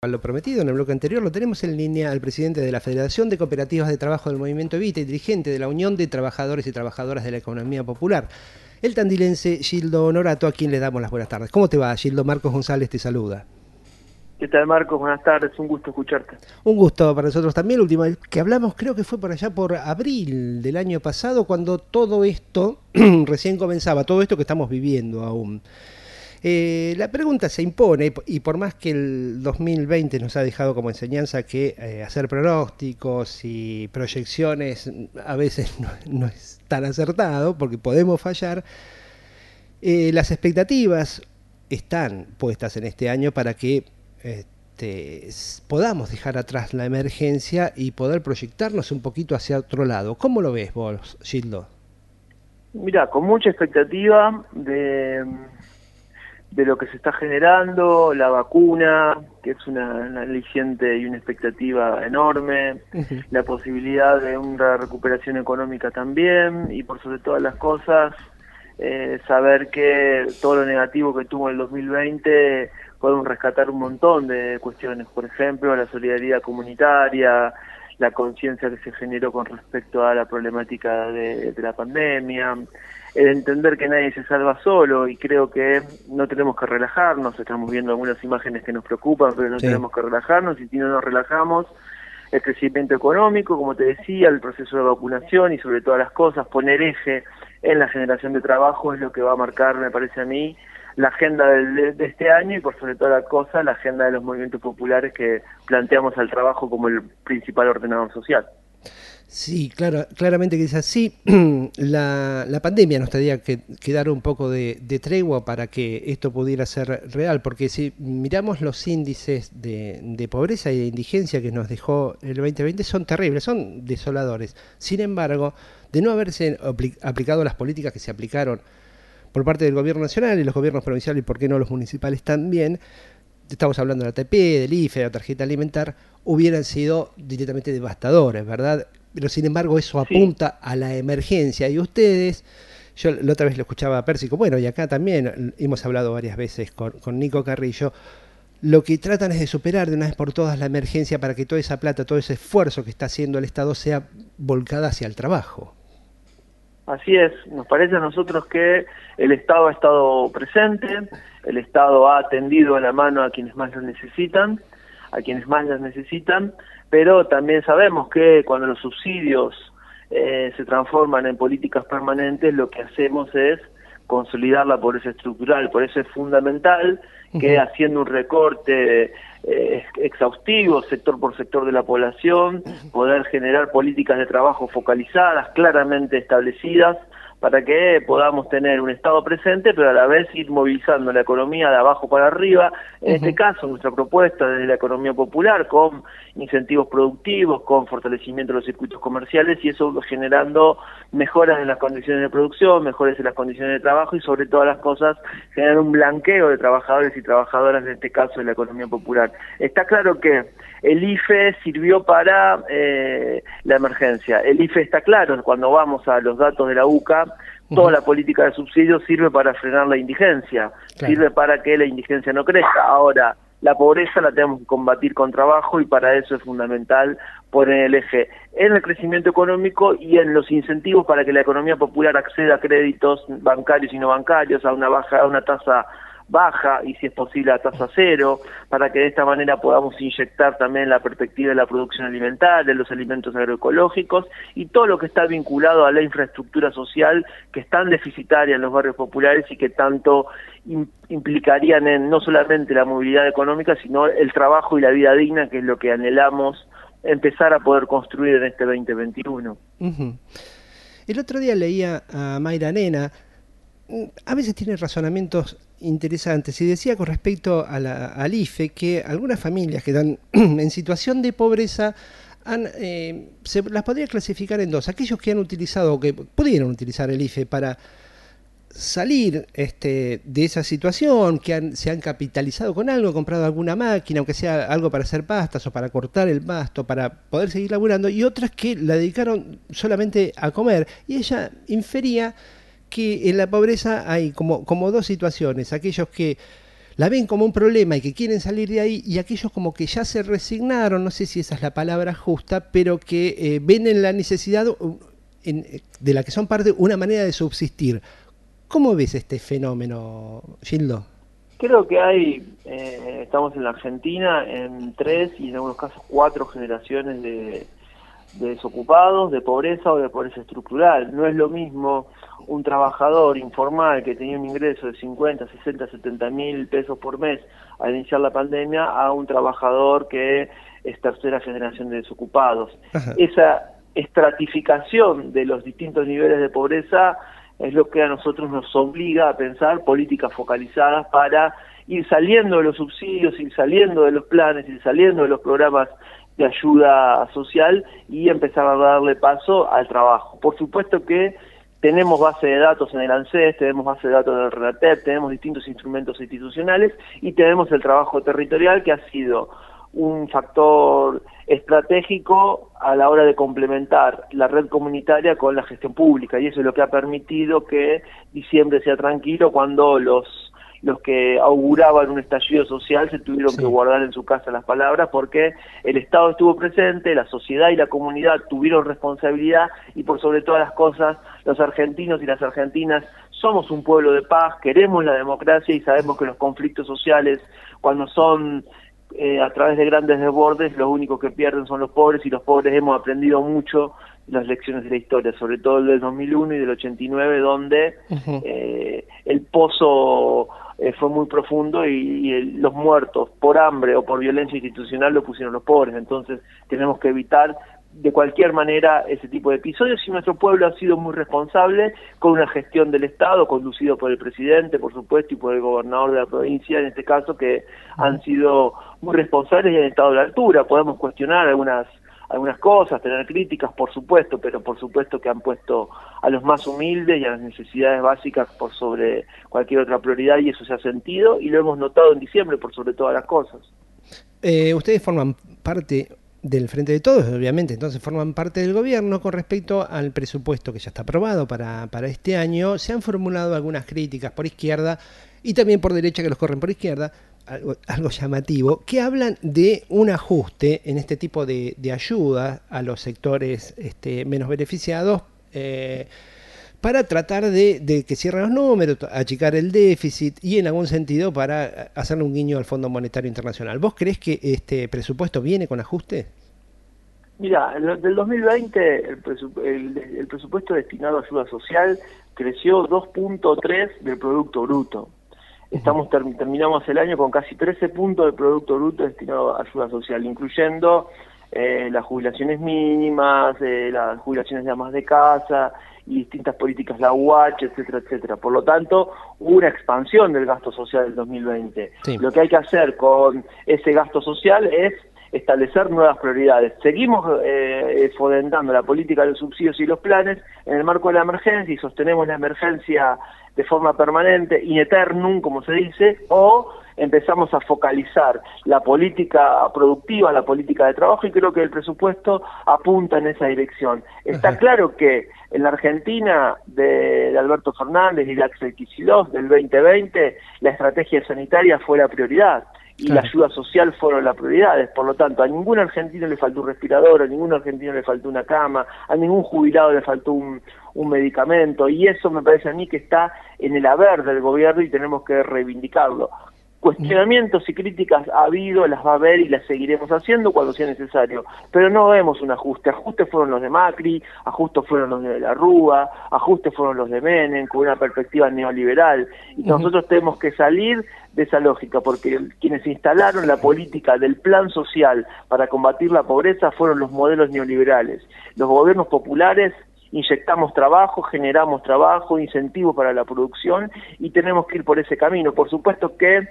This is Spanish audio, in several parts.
A lo prometido en el bloque anterior, lo tenemos en línea al presidente de la Federación de Cooperativas de Trabajo del Movimiento Evita y dirigente de la Unión de Trabajadores y Trabajadoras de la Economía Popular, el tandilense Gildo Honorato, a quien le damos las buenas tardes. ¿Cómo te va, Gildo? Marcos González te saluda. ¿Qué tal, Marcos? Buenas tardes, un gusto escucharte. Un gusto para nosotros también. La última vez que hablamos creo que fue por allá por abril del año pasado, cuando todo esto recién comenzaba, todo esto que estamos viviendo aún. La pregunta se impone, y por más que el 2020 nos ha dejado como enseñanza que hacer pronósticos y proyecciones a veces no es tan acertado, porque podemos fallar, las expectativas están puestas en este año para que podamos dejar atrás la emergencia y poder proyectarnos un poquito hacia otro lado. ¿Cómo lo ves vos, Gildo? Mira, con mucha expectativa de lo que se está generando, la vacuna, que es una aliciente y una expectativa enorme, la posibilidad de una recuperación económica también, y por sobre todas las cosas, saber que todo lo negativo que tuvo el 2020 podemos rescatar un montón de cuestiones, por ejemplo, la solidaridad comunitaria, la conciencia que se generó con respecto a la problemática de la pandemia, el entender que nadie se salva solo, y creo que no tenemos que relajarnos. Estamos viendo algunas imágenes que nos preocupan, pero no tenemos que relajarnos, y si no nos relajamos, el crecimiento económico, como te decía, el proceso de vacunación y sobre todas las cosas, poner eje en la generación de trabajo es lo que va a marcar, me parece a mí, la agenda de este año, y por sobre todas las cosas la agenda de los movimientos populares que planteamos al trabajo como el principal ordenador social. Sí, claro, claramente que es así. La pandemia nos tendría que dar un poco de tregua para que esto pudiera ser real, porque si miramos los índices de pobreza y de indigencia que nos dejó el 2020 son terribles, son desoladores. Sin embargo, de no haberse aplicado las políticas que se aplicaron por parte del gobierno nacional y los gobiernos provinciales, y por qué no los municipales también, estamos hablando de la ATP, del IFE, de la tarjeta alimentar, hubieran sido directamente devastadores, ¿verdad? Pero sin embargo eso apunta a la emergencia, y ustedes, yo la otra vez lo escuchaba a Pérsico, bueno, y acá también hemos hablado varias veces con Nico Carrillo, lo que tratan es de superar de una vez por todas la emergencia para que toda esa plata, todo ese esfuerzo que está haciendo el Estado sea volcada hacia el trabajo. Así es, nos parece a nosotros que el Estado ha estado presente, el Estado ha tendido la mano a quienes más las necesitan, pero también sabemos que cuando los subsidios se transforman en políticas permanentes, lo que hacemos es consolidar la pobreza estructural. Por eso es fundamental que haciendo un recorte exhaustivo, sector por sector de la población, poder generar políticas de trabajo focalizadas, claramente establecidas, para que podamos tener un Estado presente, pero a la vez ir movilizando la economía de abajo para arriba. En este caso, nuestra propuesta desde la economía popular, con incentivos productivos, con fortalecimiento de los circuitos comerciales, y eso generando mejoras en las condiciones de producción, mejores en las condiciones de trabajo, y sobre todas las cosas, generar un blanqueo de trabajadores y trabajadoras, en este caso de la economía popular. Está claro que el IFE sirvió para la emergencia. El IFE está claro, cuando vamos a los datos de la UCA, toda la política de subsidios sirve para frenar la indigencia, sirve para que la indigencia no crezca. Ahora, la pobreza la tenemos que combatir con trabajo, y para eso es fundamental poner el eje en el crecimiento económico y en los incentivos para que la economía popular acceda a créditos bancarios y no bancarios, a una tasa baja, y si es posible a tasa cero, para que de esta manera podamos inyectar también la perspectiva de la producción alimentaria, de los alimentos agroecológicos, y todo lo que está vinculado a la infraestructura social, que es tan deficitaria en los barrios populares y que tanto implicarían en no solamente la movilidad económica, sino el trabajo y la vida digna, que es lo que anhelamos empezar a poder construir en este 2021. El otro día leía a Mayra Nena, a veces tiene razonamientos interesantes, y decía con respecto a al IFE que algunas familias que están en situación de pobreza se las podría clasificar en dos: aquellos que han utilizado, que pudieron utilizar el IFE para salir de esa situación, que se han capitalizado con algo, comprado alguna máquina, aunque sea algo para hacer pastas o para cortar el pasto, para poder seguir laburando, y otras que la dedicaron solamente a comer. Y ella infería que en la pobreza hay como dos situaciones: aquellos que la ven como un problema y que quieren salir de ahí, y aquellos como que ya se resignaron, no sé si esa es la palabra justa, pero que ven en la necesidad de la que son parte una manera de subsistir. ¿Cómo ves este fenómeno, Gildo? Creo que estamos en la Argentina en 3 y en algunos casos 4 generaciones de desocupados, de pobreza o de pobreza estructural. No es lo mismo un trabajador informal que tenía un ingreso de 50, 60, 70 mil pesos por mes al iniciar la pandemia a un trabajador que es tercera generación de desocupados. Ajá. Esa estratificación de los distintos niveles de pobreza es lo que a nosotros nos obliga a pensar políticas focalizadas para ir saliendo de los subsidios, ir saliendo de los planes, ir saliendo de los programas de ayuda social y empezar a darle paso al trabajo. Por supuesto que tenemos base de datos en el ANSES, tenemos base de datos del RENATEP, tenemos distintos instrumentos institucionales y tenemos el trabajo territorial, que ha sido un factor estratégico a la hora de complementar la red comunitaria con la gestión pública, y eso es lo que ha permitido que diciembre sea tranquilo cuando los que auguraban un estallido social se tuvieron que guardar en su casa las palabras, porque el Estado estuvo presente, la sociedad y la comunidad tuvieron responsabilidad, y por sobre todas las cosas, los argentinos y las argentinas somos un pueblo de paz, queremos la democracia y sabemos que los conflictos sociales, cuando son a través de grandes desbordes, los únicos que pierden son los pobres, y los pobres hemos aprendido mucho las lecciones de la historia, sobre todo el del 2001 y del 89, donde el pozo fue muy profundo y los muertos por hambre o por violencia institucional lo pusieron los pobres. Entonces tenemos que evitar de cualquier manera ese tipo de episodios, y nuestro pueblo ha sido muy responsable con una gestión del Estado conducido por el presidente, por supuesto, y por el gobernador de la provincia, en este caso, que han sido muy responsables y han estado a la altura. Podemos cuestionar algunas cosas, tener críticas, por supuesto, pero por supuesto que han puesto a los más humildes y a las necesidades básicas por sobre cualquier otra prioridad, y eso se ha sentido y lo hemos notado en diciembre por sobre todas las cosas. Ustedes forman parte del Frente de Todos, obviamente, entonces forman parte del gobierno. Con respecto al presupuesto que ya está aprobado para este año, se han formulado algunas críticas por izquierda y también por derecha, que los corren por izquierda, algo llamativo, que hablan de un ajuste en este tipo de ayuda a los sectores menos beneficiados, para tratar de que cierren los números, achicar el déficit y en algún sentido para hacerle un guiño al Fondo Monetario Internacional. ¿Vos creés que este presupuesto viene con ajuste? Mira, del 2020 el presupuesto destinado a ayuda social creció 2.3 del Producto Bruto. Terminamos el año con casi 13 puntos del Producto Bruto destinado a ayuda social, incluyendo las jubilaciones mínimas, las jubilaciones de amas de casa y distintas políticas, la UH, etcétera, etcétera. Por lo tanto, hubo una expansión del gasto social del 2020. Sí. Lo que hay que hacer con ese gasto social es establecer nuevas prioridades. Seguimos fomentando la política de los subsidios y los planes en el marco de la emergencia, y sostenemos la emergencia de forma permanente, in eternum, como se dice, o empezamos a focalizar la política productiva, la política de trabajo, y creo que el presupuesto apunta en esa dirección. Está claro que en la Argentina de Alberto Fernández y de Axel Kicillof del 2020, la estrategia sanitaria fue la prioridad y la ayuda social fueron las prioridades. Por lo tanto, a ningún argentino le faltó un respirador, a ningún argentino le faltó una cama, a ningún jubilado le faltó un medicamento, y eso me parece a mí que está en el haber del gobierno y tenemos que reivindicarlo. Cuestionamientos y críticas ha habido, las va a haber y las seguiremos haciendo cuando sea necesario, pero no vemos un ajuste. Ajustes fueron los de Macri, ajustes fueron los de la Rúa, ajustes fueron los de Menem, con una perspectiva neoliberal, y nosotros tenemos que salir de esa lógica, porque quienes instalaron la política del plan social para combatir la pobreza fueron los modelos neoliberales. Los gobiernos populares inyectamos trabajo, generamos trabajo, incentivos para la producción, y tenemos que ir por ese camino. Por supuesto que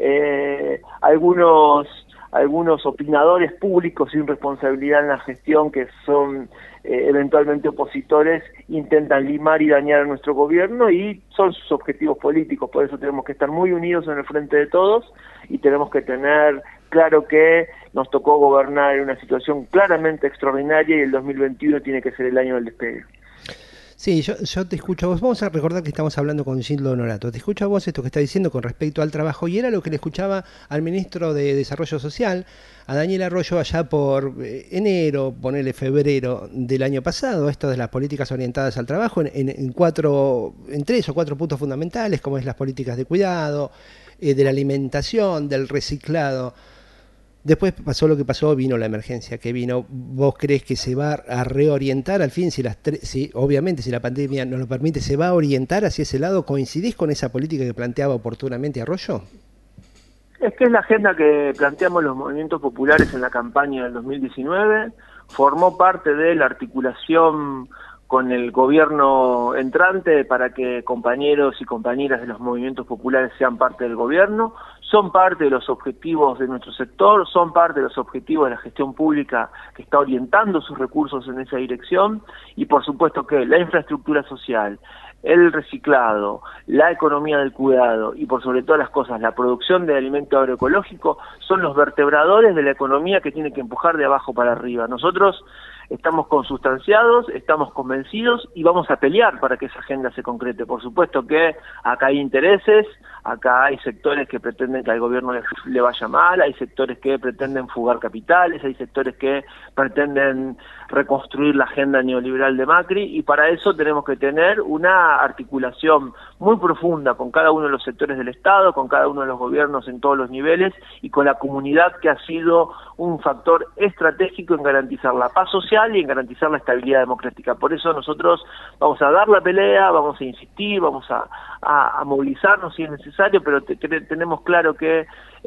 algunos opinadores públicos sin responsabilidad en la gestión, que son eventualmente opositores, intentan limar y dañar a nuestro gobierno, y son sus objetivos políticos. Por eso tenemos que estar muy unidos en el Frente de Todos, y tenemos que tener claro que nos tocó gobernar en una situación claramente extraordinaria, y el 2021 tiene que ser el año del despegue. Sí, yo te escucho a vos. Vamos a recordar que estamos hablando con Gildo Honorato. Te escucho a vos esto que está diciendo con respecto al trabajo y era lo que le escuchaba al ministro de Desarrollo Social, a Daniel Arroyo, allá por enero, ponele febrero del año pasado, esto de las políticas orientadas al trabajo en tres o cuatro puntos fundamentales, como es las políticas de cuidado, de la alimentación, del reciclado. Después pasó lo que pasó, vino la emergencia que vino. ¿Vos crees que se va a reorientar al fin, si obviamente si la pandemia nos lo permite, se va a orientar hacia ese lado? ¿Coincidís con esa política que planteaba oportunamente Arroyo? Es que es la agenda que planteamos los movimientos populares en la campaña del 2019, formó parte de la articulación con el gobierno entrante para que compañeros y compañeras de los movimientos populares sean parte del gobierno, son parte de los objetivos de nuestro sector, son parte de los objetivos de la gestión pública que está orientando sus recursos en esa dirección, y por supuesto que la infraestructura social, el reciclado, la economía del cuidado y por sobre todas las cosas la producción de alimento agroecológico son los vertebradores de la economía que tiene que empujar de abajo para arriba. Nosotros estamos consustanciados, estamos convencidos y vamos a pelear para que esa agenda se concrete. Por supuesto que acá hay intereses, acá hay sectores que pretenden que al gobierno le vaya mal, hay sectores que pretenden fugar capitales, hay sectores que pretenden reconstruir la agenda neoliberal de Macri, y para eso tenemos que tener una articulación muy profunda con cada uno de los sectores del Estado, con cada uno de los gobiernos en todos los niveles y con la comunidad, que ha sido un factor estratégico en garantizar la paz social y en garantizar la estabilidad democrática. Por eso nosotros vamos a dar la pelea, vamos a insistir, vamos a movilizarnos si es necesario, pero tenemos claro que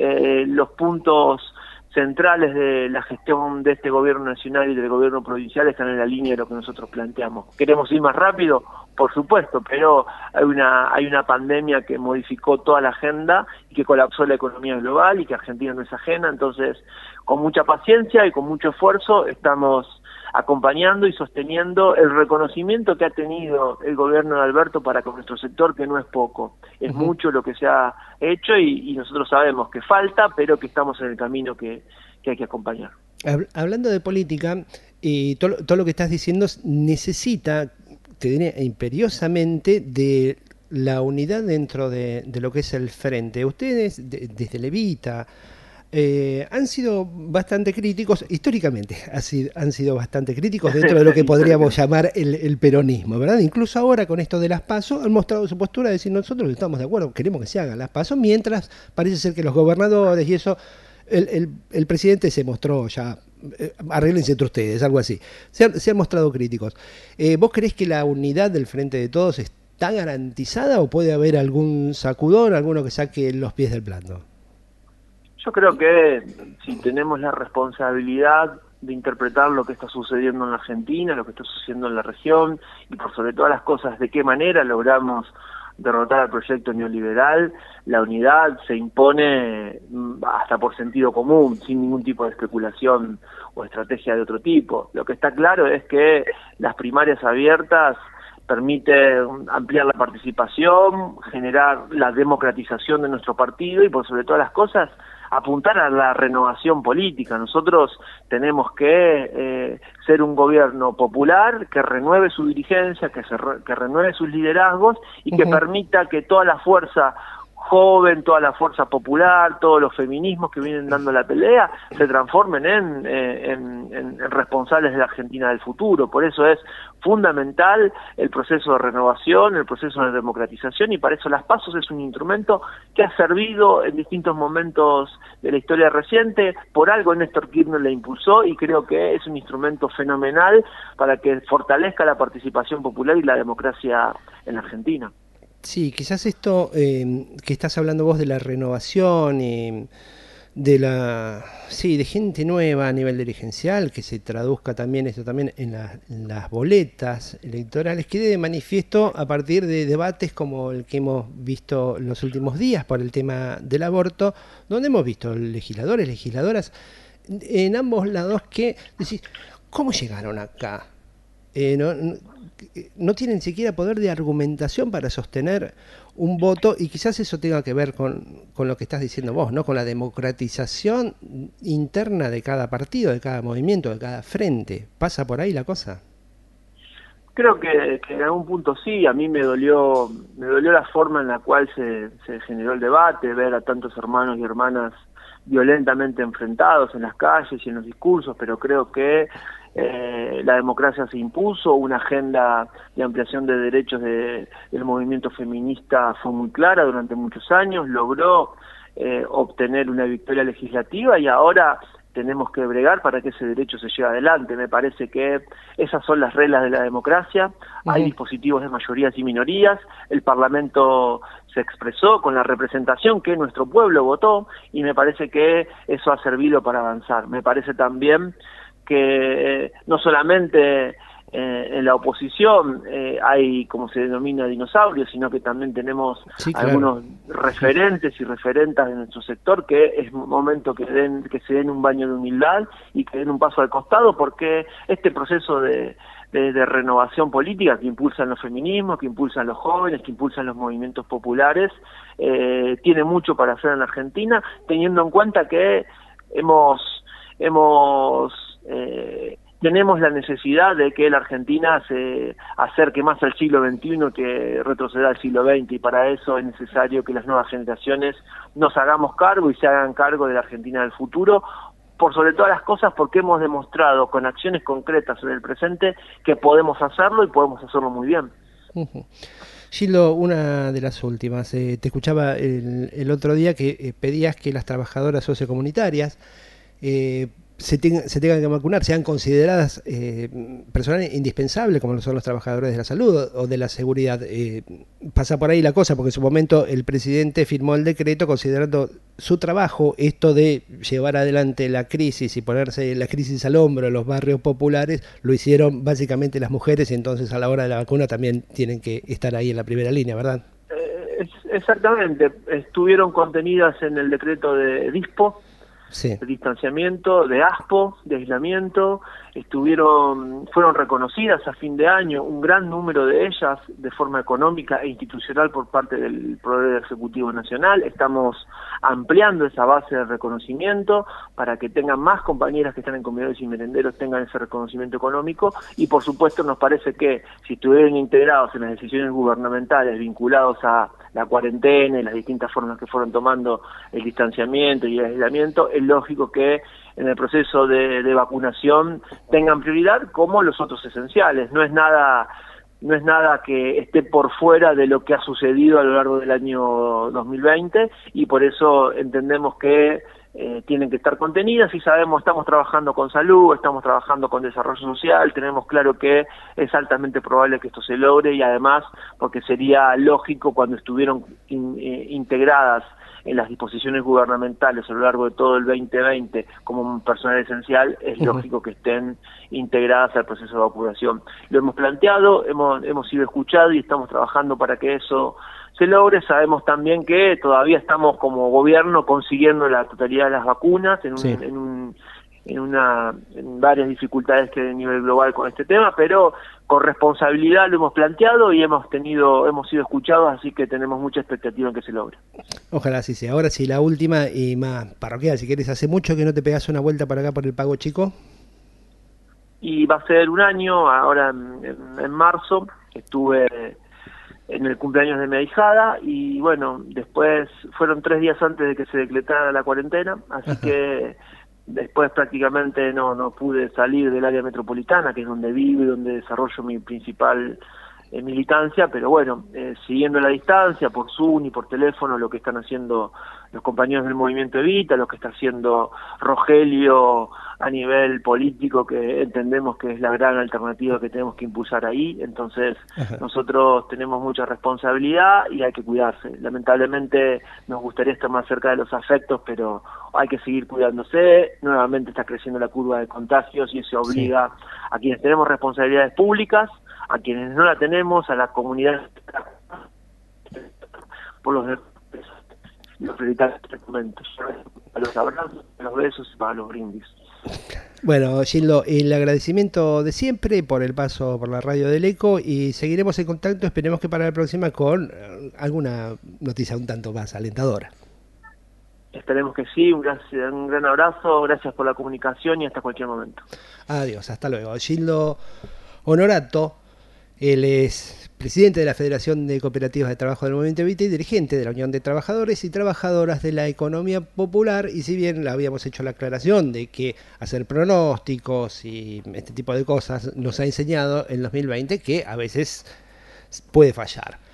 los puntos centrales de la gestión de este gobierno nacional y del gobierno provincial están en la línea de lo que nosotros planteamos. ¿Queremos ir más rápido? Por supuesto, pero hay una pandemia que modificó toda la agenda y que colapsó la economía global y que Argentina no es ajena. Entonces, con mucha paciencia y con mucho esfuerzo estamos acompañando y sosteniendo el reconocimiento que ha tenido el gobierno de Alberto para con nuestro sector, que no es poco, es mucho lo que se ha hecho y nosotros sabemos que falta, pero que estamos en el camino que hay que acompañar. Hablando de política, todo lo que estás diciendo necesita, te diría imperiosamente, de la unidad dentro de lo que es el frente. Ustedes, desde Levita, han sido bastante críticos, históricamente han sido bastante críticos dentro de lo que podríamos llamar el peronismo, ¿verdad? Incluso ahora con esto de las PASO han mostrado su postura de decir nosotros estamos de acuerdo, queremos que se hagan las PASO, mientras parece ser que los gobernadores y eso, el presidente se mostró ya, arréglense entre ustedes, algo así. Se han mostrado críticos. ¿Vos creés que la unidad del Frente de Todos está garantizada o puede haber algún sacudón, alguno que saque los pies del plato? Yo creo que si tenemos la responsabilidad de interpretar lo que está sucediendo en la Argentina, lo que está sucediendo en la región, y por sobre todas las cosas, de qué manera logramos derrotar al proyecto neoliberal, la unidad se impone hasta por sentido común, sin ningún tipo de especulación o estrategia de otro tipo. Lo que está claro es que las primarias abiertas permite ampliar la participación, generar la democratización de nuestro partido y por sobre todas las cosas apuntar a la renovación política. Nosotros tenemos que ser un gobierno popular que renueve su dirigencia, que renueve sus liderazgos y que permita que toda la fuerza joven, toda la fuerza popular, todos los feminismos que vienen dando la pelea, se transformen en responsables de la Argentina del futuro. Por eso es fundamental el proceso de renovación, el proceso de democratización, y para eso las PASO es un instrumento que ha servido en distintos momentos de la historia reciente. Por algo Néstor Kirchner la impulsó y creo que es un instrumento fenomenal para que fortalezca la participación popular y la democracia en la Argentina. Sí, quizás esto que estás hablando vos de la renovación y de gente nueva a nivel dirigencial, que se traduzca también esto también en las boletas electorales, quede de manifiesto a partir de debates como el que hemos visto los últimos días por el tema del aborto, donde hemos visto legisladores, legisladoras en ambos lados que decís, ¿cómo llegaron acá? No tienen siquiera poder de argumentación para sostener un voto, y quizás eso tenga que ver con lo que estás diciendo vos, ¿no? Con la democratización interna de cada partido, de cada movimiento, de cada frente. ¿Pasa por ahí la cosa? Creo que en algún punto sí. A mí me dolió la forma en la cual se generó el debate, ver a tantos hermanos y hermanas violentamente enfrentados en las calles y en los discursos, pero creo que la democracia se impuso, una agenda de ampliación de derechos del movimiento feminista fue muy clara durante muchos años, logró obtener una victoria legislativa y ahora tenemos que bregar para que ese derecho se lleve adelante. Me parece que esas son las reglas de la democracia. Hay dispositivos de mayorías y minorías, el Parlamento se expresó con la representación que nuestro pueblo votó y me parece que eso ha servido para avanzar. Me parece también que no solamente en la oposición hay, como se denomina, dinosaurios, sino que también tenemos algunos referentes y referentas de nuestro sector que es momento que se den un baño de humildad y que den un paso al costado, porque este proceso de renovación política que impulsan los feminismos, que impulsan los jóvenes, que impulsan los movimientos populares, tiene mucho para hacer en la Argentina, teniendo en cuenta que tenemos la necesidad de que la Argentina se acerque más al siglo XXI que retroceda al siglo XX, y para eso es necesario que las nuevas generaciones nos hagamos cargo y se hagan cargo de la Argentina del futuro, por sobre todas las cosas porque hemos demostrado con acciones concretas en el presente que podemos hacerlo y podemos hacerlo muy bien. Gildo, una de las últimas. Te escuchaba el otro día que pedías que las trabajadoras sociocomunitarias se tengan que vacunar, sean consideradas personal indispensable como lo son los trabajadores de la salud o de la seguridad. Pasa por ahí la cosa, porque en su momento el presidente firmó el decreto considerando su trabajo, esto de llevar adelante la crisis y ponerse la crisis al hombro en los barrios populares, lo hicieron básicamente las mujeres, y entonces a la hora de la vacuna también tienen que estar ahí en la primera línea, ¿verdad? Exactamente, estuvieron contenidas en el decreto de DISPO, de distanciamiento, de ASPO, de aislamiento, fueron reconocidas a fin de año un gran número de ellas de forma económica e institucional por parte del Poder Ejecutivo Nacional. Estamos ampliando esa base de reconocimiento para que tengan más compañeras que están en comedores y merenderos, tengan ese reconocimiento económico, y por supuesto nos parece que si estuvieran integrados en las decisiones gubernamentales vinculados a la cuarentena y las distintas formas que fueron tomando el distanciamiento y el aislamiento, es lógico que en el proceso de vacunación tengan prioridad como los otros esenciales. No es nada que esté por fuera de lo que ha sucedido a lo largo del año 2020, y por eso entendemos que tienen que estar contenidas, y sabemos, estamos trabajando con salud, estamos trabajando con desarrollo social, tenemos claro que es altamente probable que esto se logre, y además porque sería lógico cuando estuvieron integradas en las disposiciones gubernamentales a lo largo de todo el 2020 como un personal esencial, es lógico que estén integradas al proceso de vacunación. Lo hemos planteado, hemos sido escuchados y estamos trabajando para que eso se logre. Sabemos también que todavía estamos como gobierno consiguiendo la totalidad de las vacunas en varias dificultades que hay a nivel global con este tema, pero con responsabilidad lo hemos planteado y hemos sido escuchados, así que tenemos mucha expectativa en que se logre. Ojalá así sea. Ahora sí, la última y más parroquial, si quieres. ¿Hace mucho que no te pegas una vuelta para acá por el Pago Chico? Y va a ser un año, ahora en marzo, estuve en el cumpleaños de mi ahijada, y bueno, después fueron 3 días antes de que se decretara la cuarentena, así que después prácticamente no pude salir del área metropolitana, que es donde vivo y donde desarrollo mi principal militancia, pero bueno, siguiendo la distancia por Zoom y por teléfono lo que están haciendo los compañeros del Movimiento Evita, lo que está haciendo Rogelio a nivel político, que entendemos que es la gran alternativa que tenemos que impulsar ahí. Entonces nosotros tenemos mucha responsabilidad y hay que cuidarse. Lamentablemente nos gustaría estar más cerca de los afectos, pero hay que seguir cuidándose. Nuevamente está creciendo la curva de contagios y eso obliga a quienes tenemos responsabilidades públicas, a quienes no la tenemos, a la comunidad, por los prioritarios documentos, a los abrazos, a los besos y para los brindis. Bueno, Gildo, el agradecimiento de siempre por el paso por la radio del Eco, y seguiremos en contacto. Esperemos que para la próxima con alguna noticia un tanto más alentadora. Esperemos que sí. Un gran abrazo, gracias por la comunicación y hasta cualquier momento. Adiós, hasta luego. Gildo Honorato, Él es presidente de la Federación de Cooperativas de Trabajo del Movimiento Evita y dirigente de la Unión de Trabajadores y Trabajadoras de la Economía Popular. Y si bien le habíamos hecho la aclaración de que hacer pronósticos y este tipo de cosas nos ha enseñado en 2020 que a veces puede fallar.